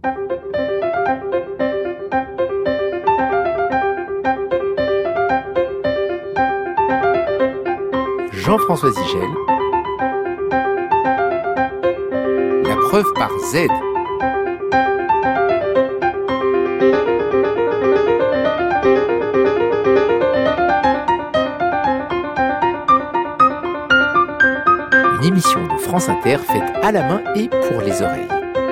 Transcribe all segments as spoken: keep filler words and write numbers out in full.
Jean-François Zigel. La preuve par Z. Une émission de France Inter faite à la main et pour les oreilles.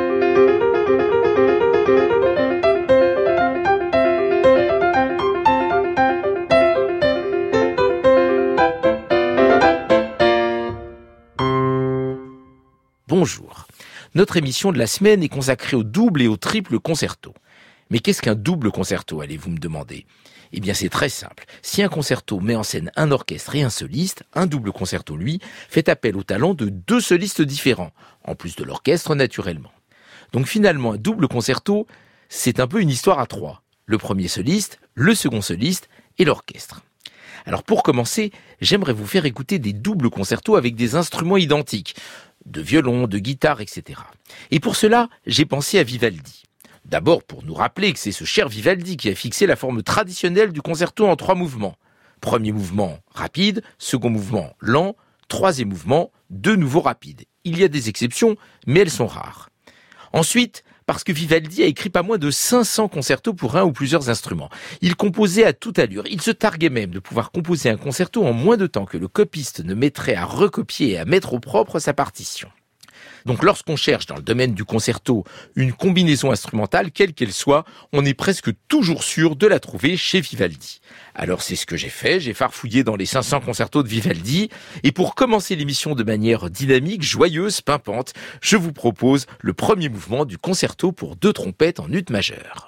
Bonjour. Notre émission de la semaine est consacrée au double et au triple concerto. Mais qu'est-ce qu'un double concerto, allez-vous me demander ? Eh bien, c'est très simple. Si un concerto met en scène un orchestre et un soliste, un double concerto, lui, fait appel au talent de deux solistes différents, en plus de l'orchestre, naturellement. Donc finalement, un double concerto, c'est un peu une histoire à trois. Le premier soliste, le second soliste et l'orchestre. Alors pour commencer, j'aimerais vous faire écouter des doubles concertos avec des instruments identiques, de violon, de guitare, et cetera. Et pour cela, j'ai pensé à Vivaldi. D'abord pour nous rappeler que c'est ce cher Vivaldi qui a fixé la forme traditionnelle du concerto en trois mouvements. Premier mouvement rapide, second mouvement lent, troisième mouvement de nouveau rapide. Il y a des exceptions, mais elles sont rares. Ensuite, parce que Vivaldi a écrit pas moins de cinq cents concertos pour un ou plusieurs instruments. Il composait à toute allure. Il se targuait même de pouvoir composer un concerto en moins de temps que le copiste ne mettrait à recopier et à mettre au propre sa partition. Donc lorsqu'on cherche dans le domaine du concerto une combinaison instrumentale, quelle qu'elle soit, on est presque toujours sûr de la trouver chez Vivaldi. Alors c'est ce que j'ai fait, j'ai farfouillé dans les cinq cents concertos de Vivaldi, et pour commencer l'émission de manière dynamique, joyeuse, pimpante, je vous propose le premier mouvement du concerto pour deux trompettes en ut majeur.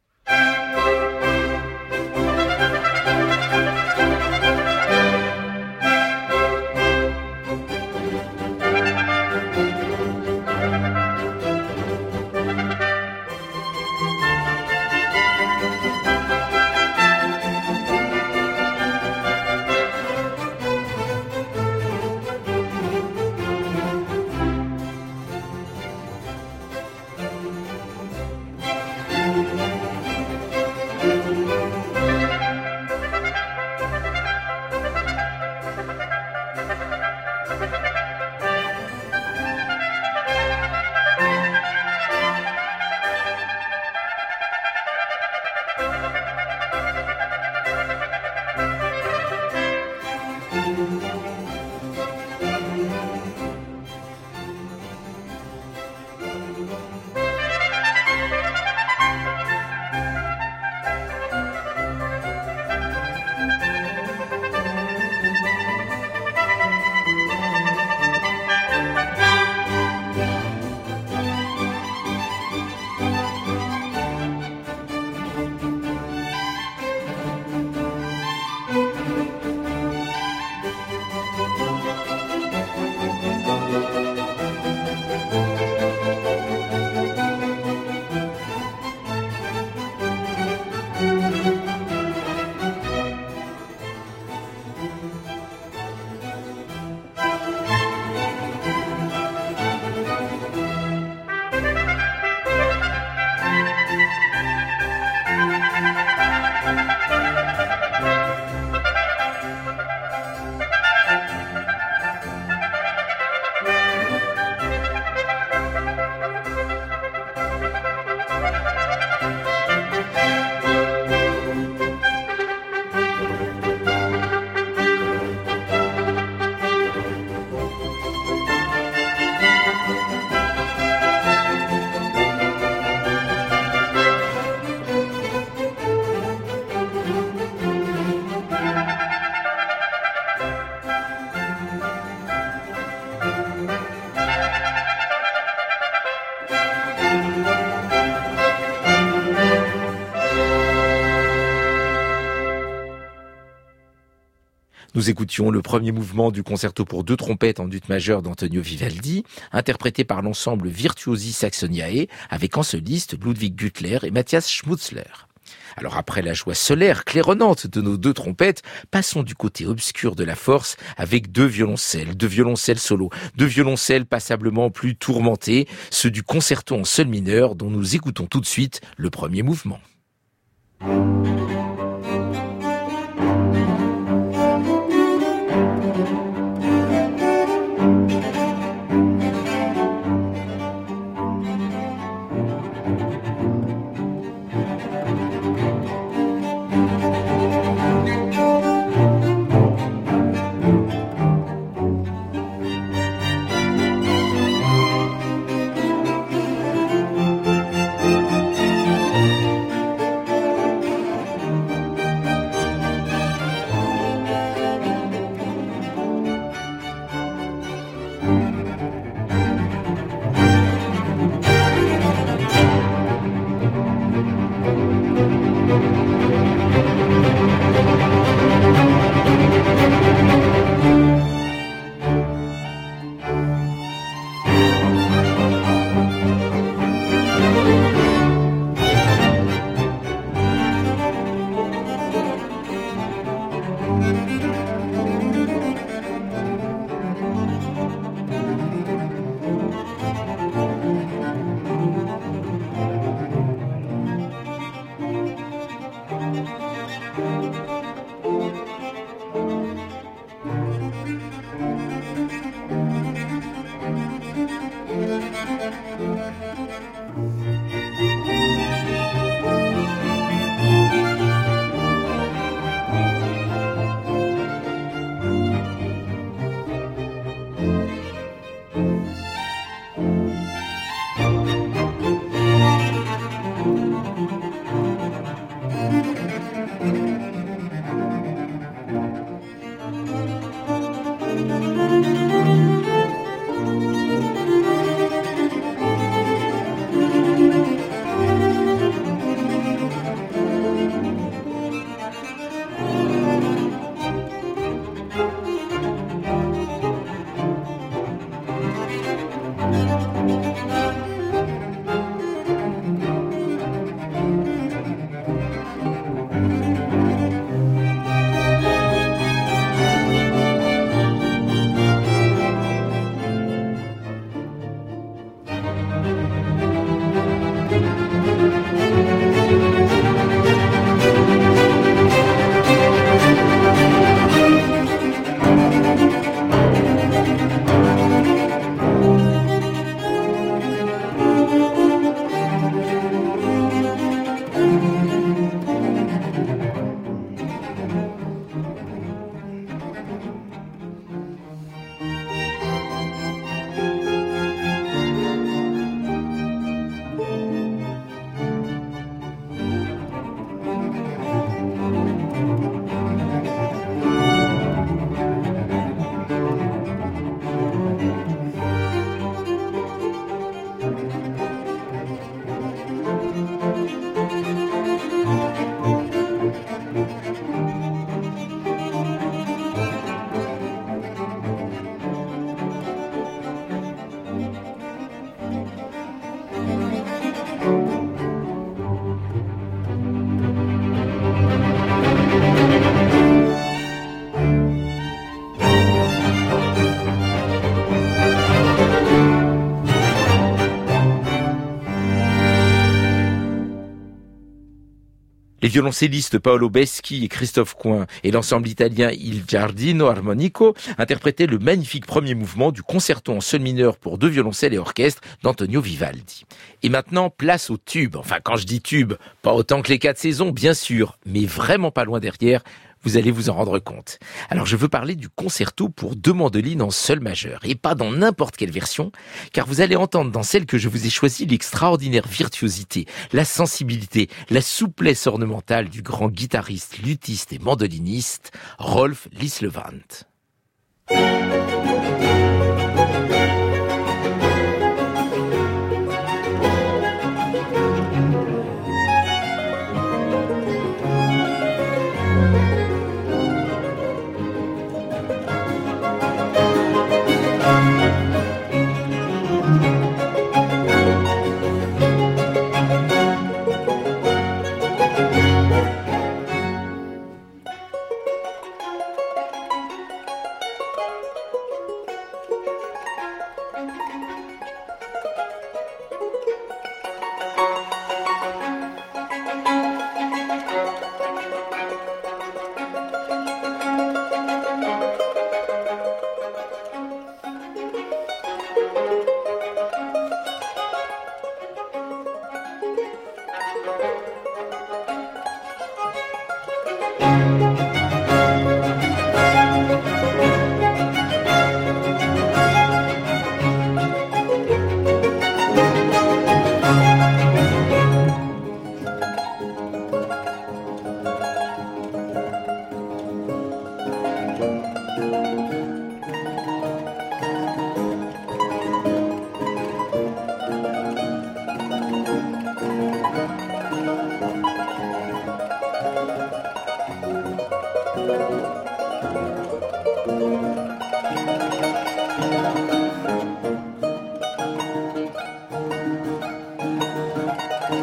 Nous écoutions le premier mouvement du concerto pour deux trompettes en ut majeur d'Antonio Vivaldi, interprété par l'ensemble Virtuosi Saxoniae, avec en soliste Ludwig Güttler et Matthias Schmutzler. Alors après la joie solaire, claironnante de nos deux trompettes, passons du côté obscur de la force avec deux violoncelles, deux violoncelles solo, deux violoncelles passablement plus tourmentées, ceux du concerto en sol mineur dont nous écoutons tout de suite le premier mouvement. Les violoncellistes Paolo Beschi et Christophe Coin et l'ensemble italien Il Giardino Armonico interprétaient le magnifique premier mouvement du concerto en sol mineur pour deux violoncelles et orchestre d'Antonio Vivaldi. Et maintenant, place au tube. Enfin, quand je dis tube, pas autant que les quatre saisons, bien sûr, mais vraiment pas loin derrière. Vous allez vous en rendre compte. Alors je veux parler du concerto pour deux mandolines en sol majeur, et pas dans n'importe quelle version, car vous allez entendre dans celle que je vous ai choisie l'extraordinaire virtuosité, la sensibilité, la souplesse ornementale du grand guitariste, luthiste et mandoliniste Rolf Lislevant.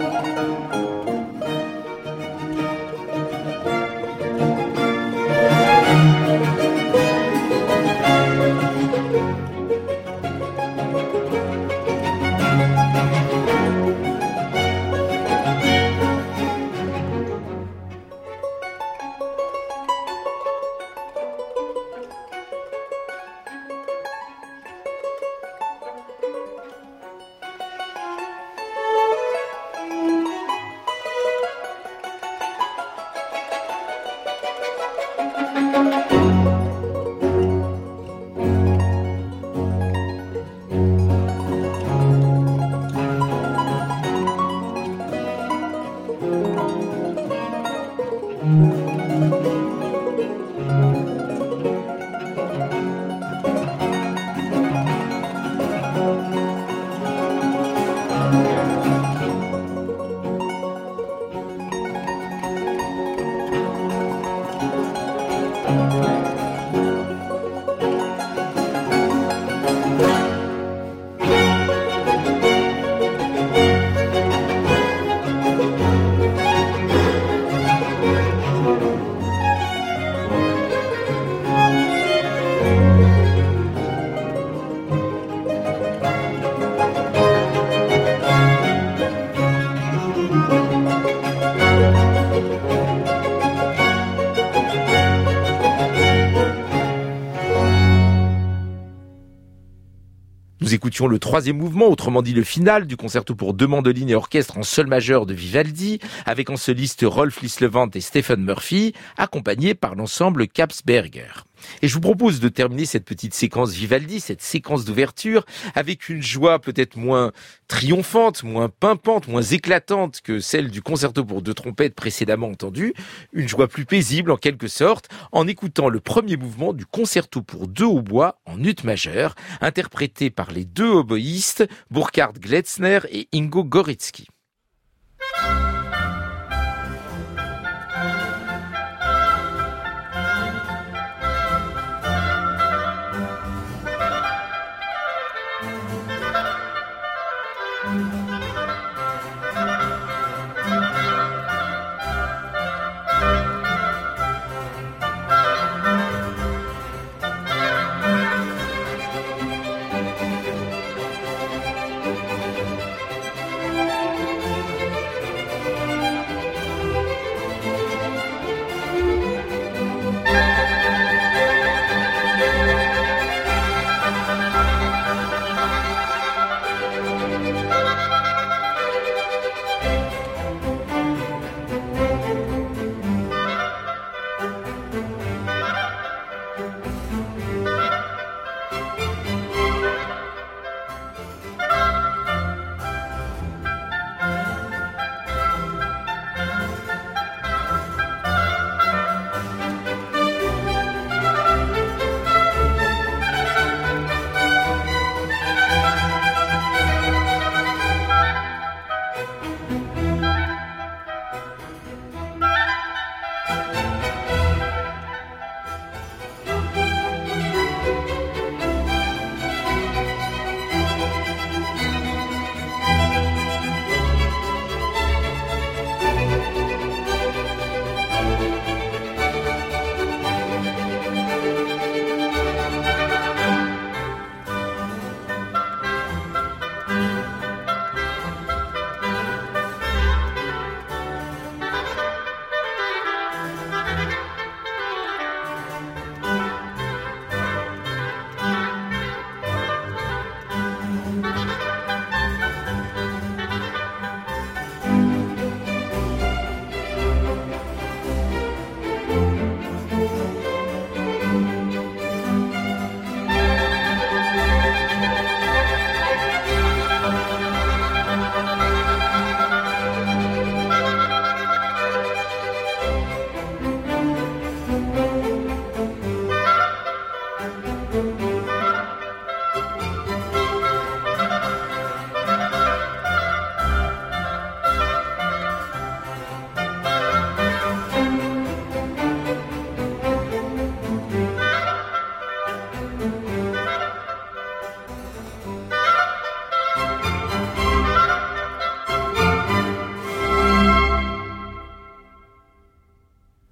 Nous écoutions le troisième mouvement, autrement dit le final, du concerto pour deux mandolines et orchestre en sol majeur de Vivaldi, avec en soliste Rolf Lislevant et Stephen Murphy, accompagnés par l'ensemble Kapsberger. Et je vous propose de terminer cette petite séquence Vivaldi, cette séquence d'ouverture, avec une joie peut-être moins triomphante, moins pimpante, moins éclatante que celle du concerto pour deux trompettes précédemment entendu, une joie plus paisible en quelque sorte, en écoutant le premier mouvement du concerto pour deux hautbois en ut majeur, interprété par les deux oboïstes Burkhard Gletzner et Ingo Gorecki.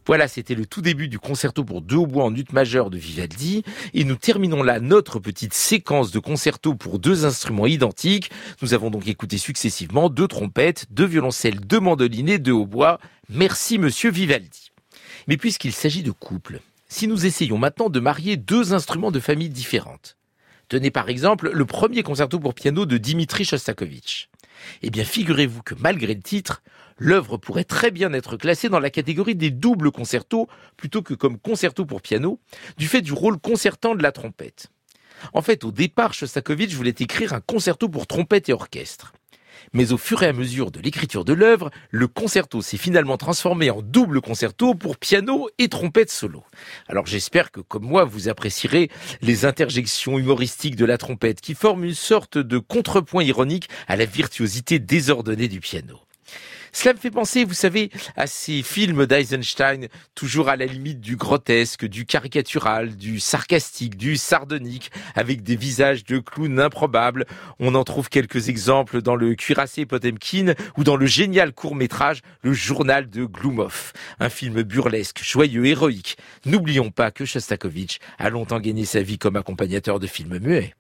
Voilà, c'était le tout début du concerto pour deux hautbois en ut majeur de Vivaldi. Et nous terminons là notre petite séquence de concerto pour deux instruments identiques. Nous avons donc écouté successivement deux trompettes, deux violoncelles, deux mandolines et deux hautbois. Merci monsieur Vivaldi. Mais puisqu'il s'agit de couples, si nous essayons maintenant de marier deux instruments de famille différentes. Tenez par exemple le premier concerto pour piano de Dimitri Shostakovich. Eh bien, figurez-vous que malgré le titre, l'œuvre pourrait très bien être classée dans la catégorie des doubles concertos plutôt que comme concerto pour piano, du fait du rôle concertant de la trompette. En fait, au départ, Shostakovich voulait écrire un concerto pour trompette et orchestre. Mais au fur et à mesure de l'écriture de l'œuvre, le concerto s'est finalement transformé en double concerto pour piano et trompette solo. Alors j'espère que, comme moi, vous apprécierez les interjections humoristiques de la trompette qui forment une sorte de contrepoint ironique à la virtuosité désordonnée du piano. Cela me fait penser, vous savez, à ces films d'Eisenstein, toujours à la limite du grotesque, du caricatural, du sarcastique, du sardonique, avec des visages de clowns improbables. On en trouve quelques exemples dans le Cuirassé Potemkin ou dans le génial court-métrage Le Journal de Gloumov, un film burlesque, joyeux, héroïque. N'oublions pas que Shostakovich a longtemps gagné sa vie comme accompagnateur de films muets.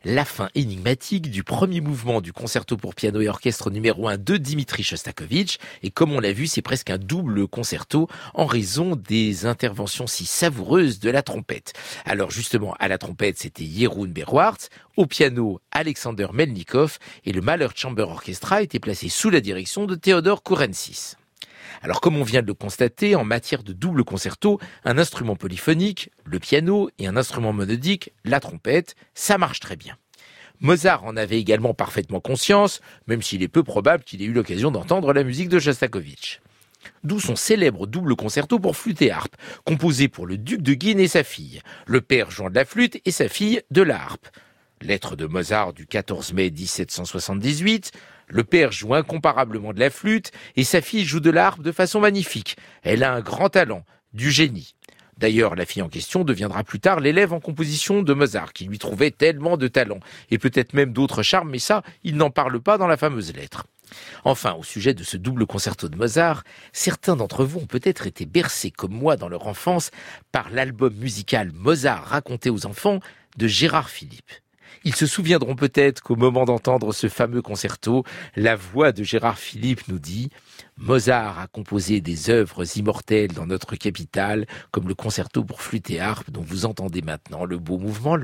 La fin énigmatique du premier mouvement du concerto pour piano et orchestre numéro un de Dimitri Shostakovich. Et comme on l'a vu, c'est presque un double concerto en raison des interventions si savoureuses de la trompette. Alors justement, à la trompette, c'était Jeroen Berwarts, au piano, Alexander Melnikov, et le Mahler Chamber Orchestra était placé sous la direction de Theodor Kourensis. Alors comme on vient de le constater, en matière de double concerto, un instrument polyphonique, le piano, et un instrument monodique, la trompette, ça marche très bien. Mozart en avait également parfaitement conscience, même s'il est peu probable qu'il ait eu l'occasion d'entendre la musique de Shostakovich. D'où son célèbre double concerto pour flûte et harpe, composé pour le duc de Guine et sa fille, le père jouant de la flûte et sa fille de la harpe. Lettre de Mozart du quatorze mai dix-sept cent soixante-dix-huit, le père joue incomparablement de la flûte et sa fille joue de la harpe de façon magnifique. Elle a un grand talent, du génie. D'ailleurs, la fille en question deviendra plus tard l'élève en composition de Mozart, qui lui trouvait tellement de talent, et peut-être même d'autres charmes, mais ça, il n'en parle pas dans la fameuse lettre. Enfin, au sujet de ce double concerto de Mozart, certains d'entre vous ont peut-être été bercés, comme moi dans leur enfance, par l'album musical Mozart raconté aux enfants de Gérard Philipe. Ils se souviendront peut-être qu'au moment d'entendre ce fameux concerto, la voix de Gérard Philipe nous dit « Mozart a composé des œuvres immortelles dans notre capitale, comme le concerto pour flûte et harpe dont vous entendez maintenant le beau mouvement lent. »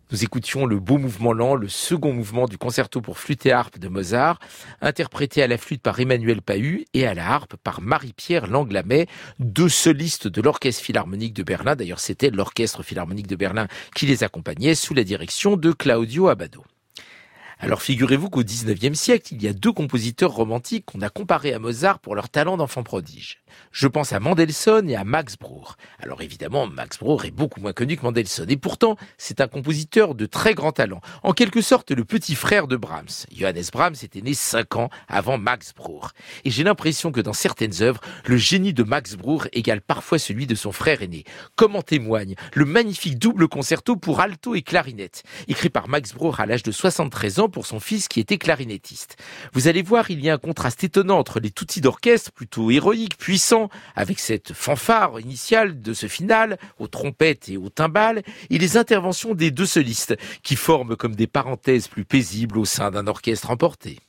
Nous écoutions le beau mouvement lent, le second mouvement du concerto pour flûte et harpe de Mozart, interprété à la flûte par Emmanuel Pahud et à la harpe par Marie-Pierre Langlamet, deux solistes de l'Orchestre Philharmonique de Berlin. D'ailleurs, c'était l'Orchestre Philharmonique de Berlin qui les accompagnait sous la direction de Claudio Abbado. Alors figurez-vous qu'au dix-neuvième siècle, il y a deux compositeurs romantiques qu'on a comparés à Mozart pour leur talent d'enfant prodige. Je pense à Mendelssohn et à Max Bruch. Alors évidemment, Max Bruch est beaucoup moins connu que Mendelssohn. Et pourtant, c'est un compositeur de très grand talent. En quelque sorte, le petit frère de Brahms. Johannes Brahms était né cinq ans avant Max Bruch. Et j'ai l'impression que dans certaines œuvres, le génie de Max Bruch égale parfois celui de son frère aîné. Comme en témoigne le magnifique double concerto pour alto et clarinette, écrit par Max Bruch à l'âge de soixante-treize ans pour son fils qui était clarinettiste. Vous allez voir, il y a un contraste étonnant entre les tutti d'orchestre, plutôt héroïques, puissants, avec cette fanfare initiale de ce final, aux trompettes et aux timbales, et les interventions des deux solistes, qui forment comme des parenthèses plus paisibles au sein d'un orchestre emporté.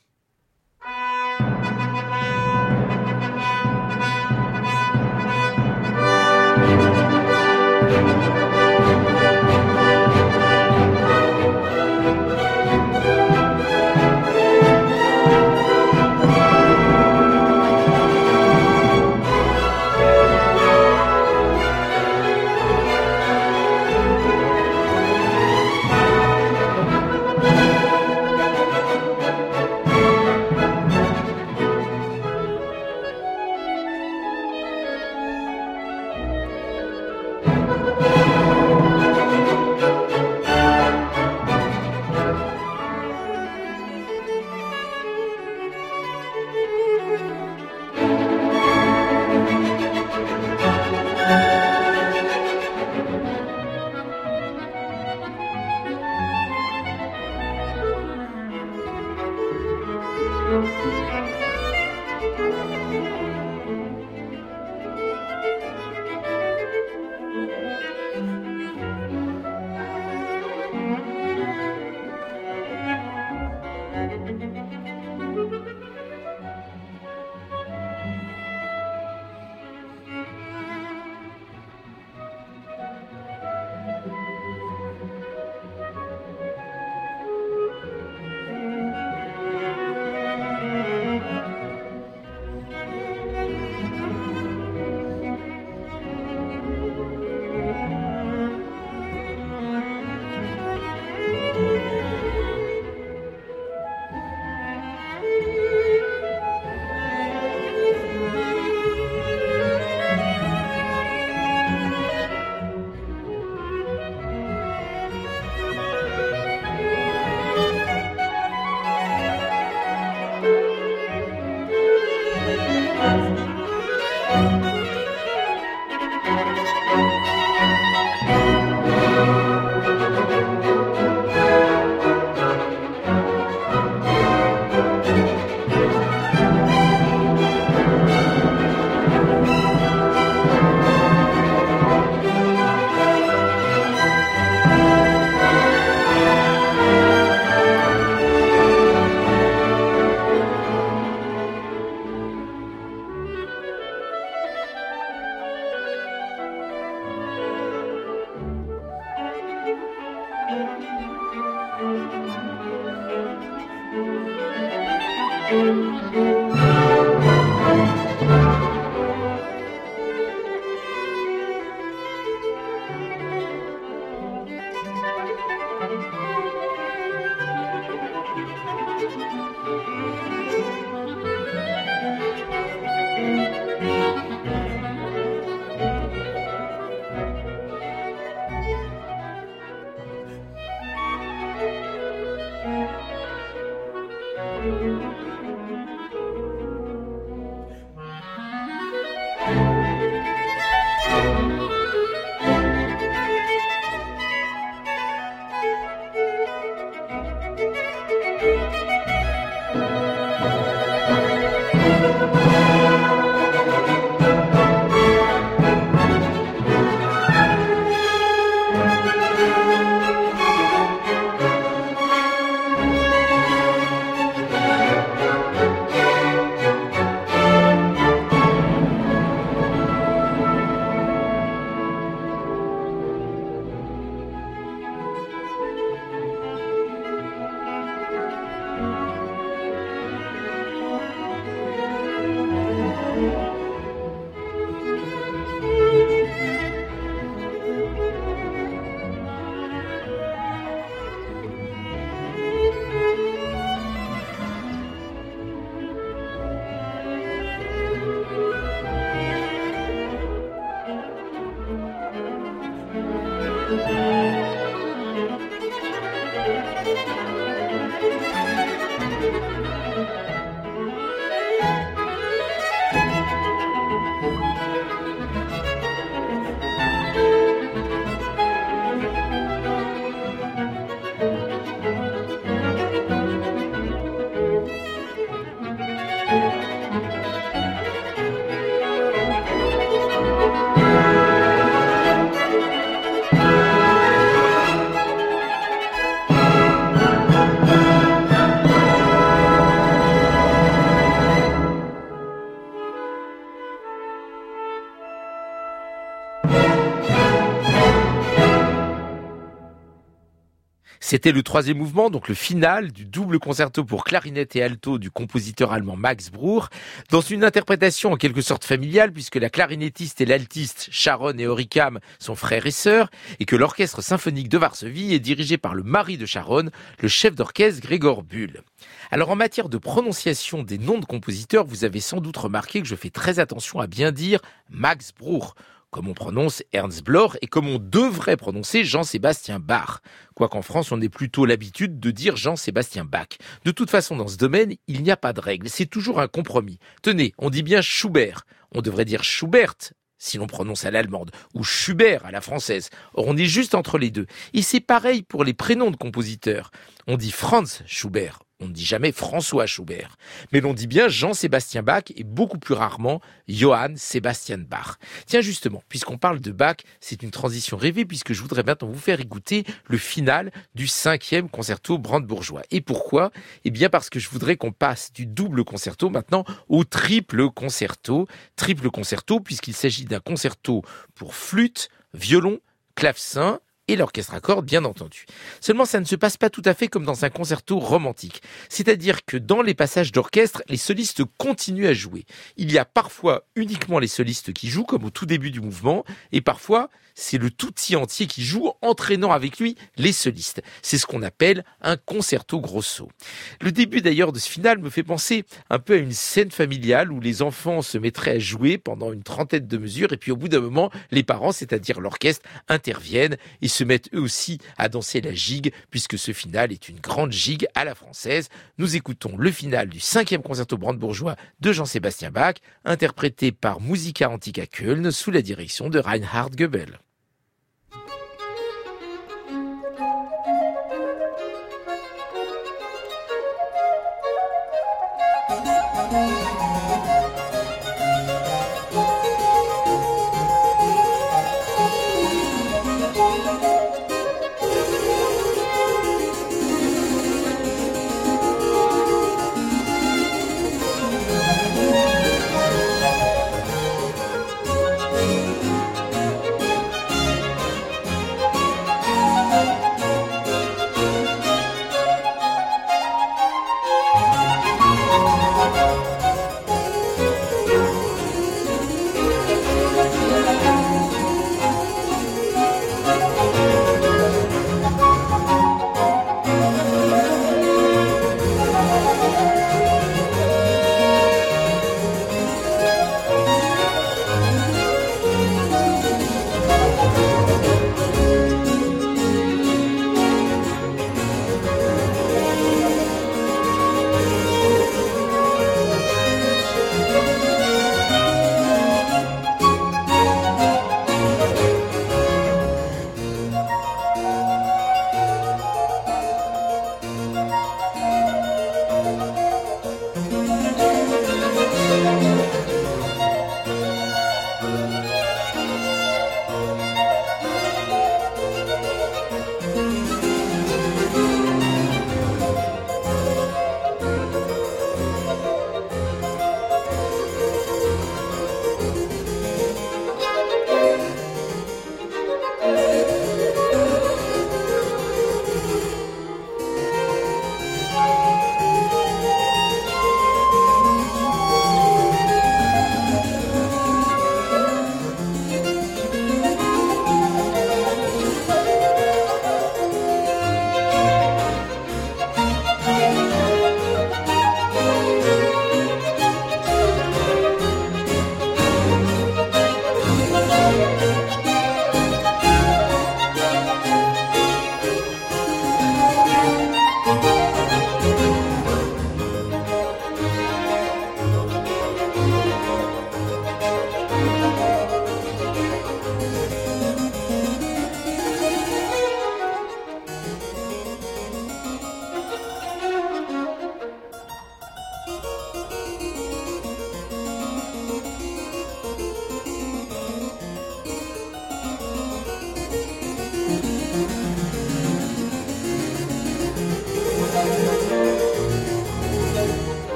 C'était le troisième mouvement, donc le final du double concerto pour clarinette et alto du compositeur allemand Max Bruch, dans une interprétation en quelque sorte familiale, puisque la clarinettiste et l'altiste Sharon et Orikam sont frères et sœurs, et que l'orchestre symphonique de Varsovie est dirigé par le mari de Sharon, le chef d'orchestre Gregor Bull. Alors en matière de prononciation des noms de compositeurs, vous avez sans doute remarqué que je fais très attention à bien dire Max Bruch, comme on prononce Ernst Bloch et comme on devrait prononcer Jean-Sébastien Bach. Quoiqu'en France, on ait plutôt l'habitude de dire Jean-Sébastien Bach. De toute façon, dans ce domaine, il n'y a pas de règle, c'est toujours un compromis. Tenez, on dit bien Schubert, on devrait dire Schubert, si l'on prononce à l'allemande, ou Schubert à la française. Or, on est juste entre les deux. Et c'est pareil pour les prénoms de compositeurs. On dit Franz Schubert, on ne dit jamais François Schubert. Mais l'on dit bien Jean-Sébastien Bach et beaucoup plus rarement Johann Sebastian Bach. Tiens justement, puisqu'on parle de Bach, c'est une transition rêvée puisque je voudrais maintenant vous faire écouter le final du cinquième concerto brandebourgeois. Et pourquoi ? Eh bien parce que je voudrais qu'on passe du double concerto maintenant au triple concerto. Triple concerto puisqu'il s'agit d'un concerto pour flûte, violon, clavecin, et l'orchestre à cordes, bien entendu. Seulement, ça ne se passe pas tout à fait comme dans un concerto romantique. C'est-à-dire que dans les passages d'orchestre, les solistes continuent à jouer. Il y a parfois uniquement les solistes qui jouent, comme au tout début du mouvement, et parfois, c'est le tutti entier qui joue, entraînant avec lui les solistes. C'est ce qu'on appelle un concerto grosso. Le début d'ailleurs de ce final me fait penser un peu à une scène familiale où les enfants se mettraient à jouer pendant une trentaine de mesures, et puis au bout d'un moment, les parents, c'est-à-dire l'orchestre, interviennent et se mettent eux aussi à danser la gigue, puisque ce final est une grande gigue à la française. Nous écoutons le final du cinquième concerto brandebourgeois de Jean-Sébastien Bach, interprété par Musica Antica Köln sous la direction de Reinhard Goebel.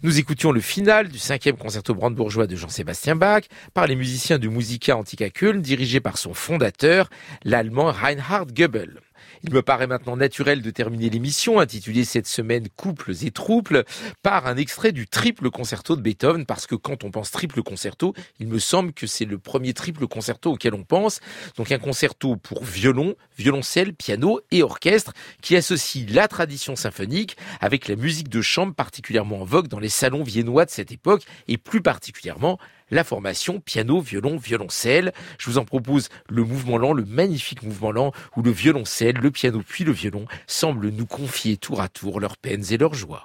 Nous écoutions le final du cinquième concerto brandebourgeois de Jean-Sébastien Bach par les musiciens du Musica Antica Köln, dirigé par son fondateur, l'allemand Reinhard Goebel. Il me paraît maintenant naturel de terminer l'émission, intitulée cette semaine Couples et Trouples, par un extrait du triple concerto de Beethoven, parce que quand on pense triple concerto, il me semble que c'est le premier triple concerto auquel on pense. Donc un concerto pour violon, violoncelle, piano et orchestre, qui associe la tradition symphonique avec la musique de chambre particulièrement en vogue dans les salons viennois de cette époque, et plus particulièrement la formation piano, violon, violoncelle. Je vous en propose le mouvement lent, le magnifique mouvement lent où le violoncelle, le piano puis le violon semblent nous confier tour à tour leurs peines et leurs joies.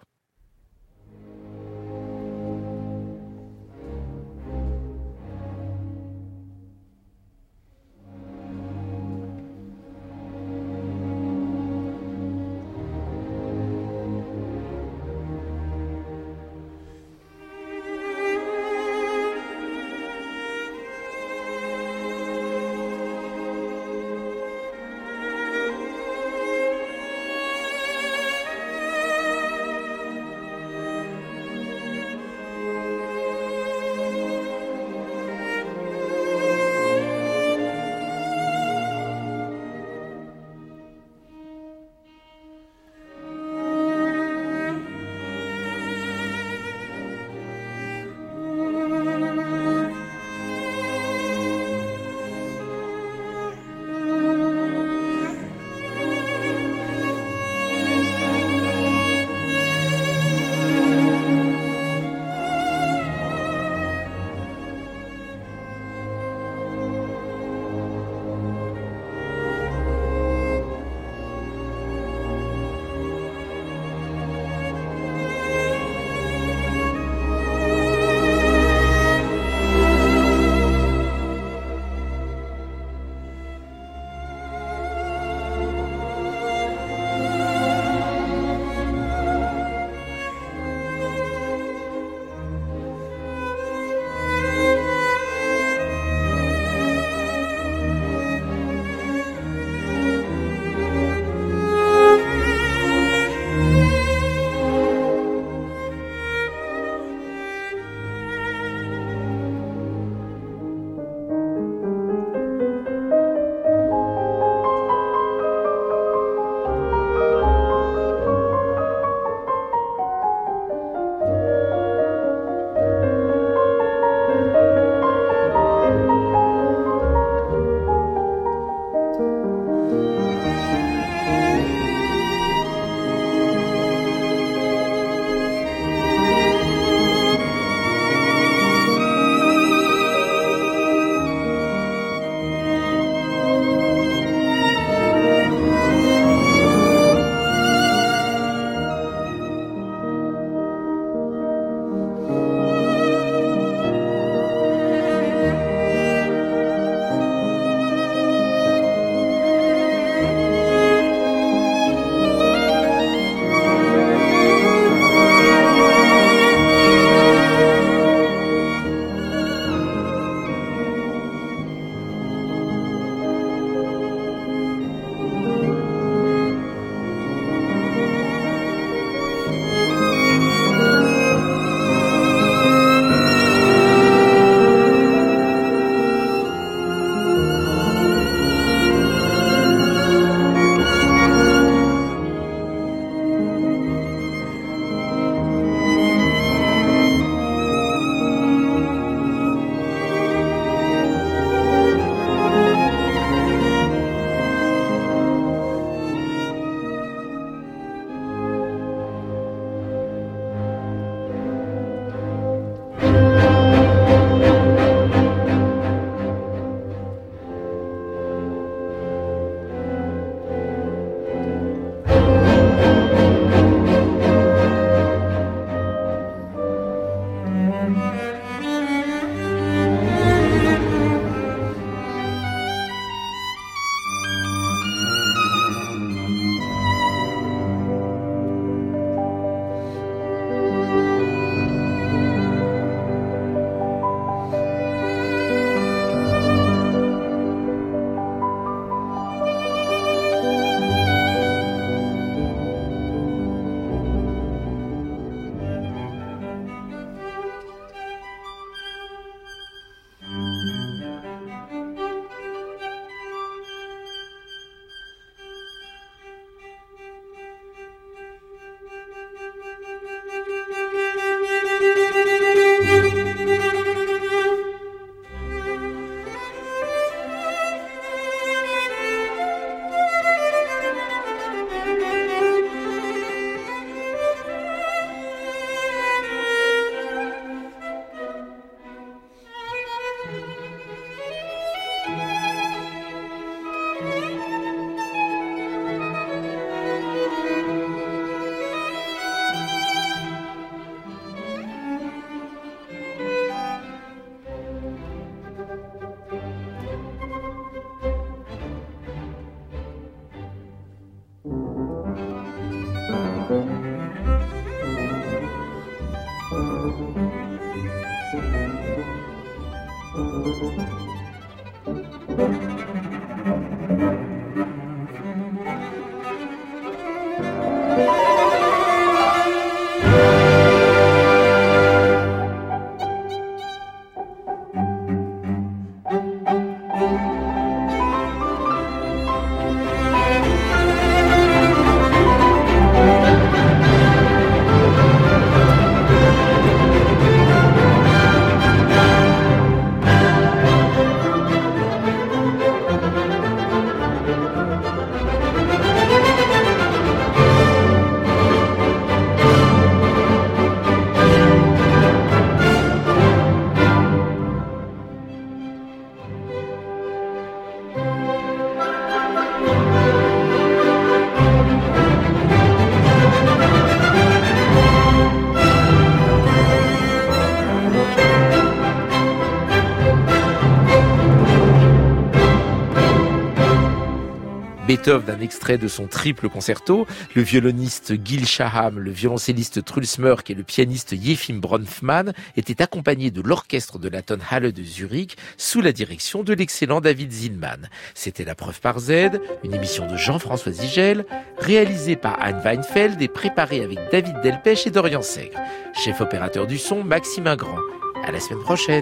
Beethoven, d'un extrait de son triple concerto. Le violoniste Gil Shaham, le violoncelliste Truls Mörk et le pianiste Yefim Bronfman étaient accompagnés de l'orchestre de la Tonhalle de Zurich sous la direction de l'excellent David Zinman. C'était La Preuve par Z, une émission de Jean-François Zigel, réalisée par Anne Weinfeld et préparée avec David Delpech et Dorian Segre. Chef opérateur du son, Maxime Ingrand. À la semaine prochaine.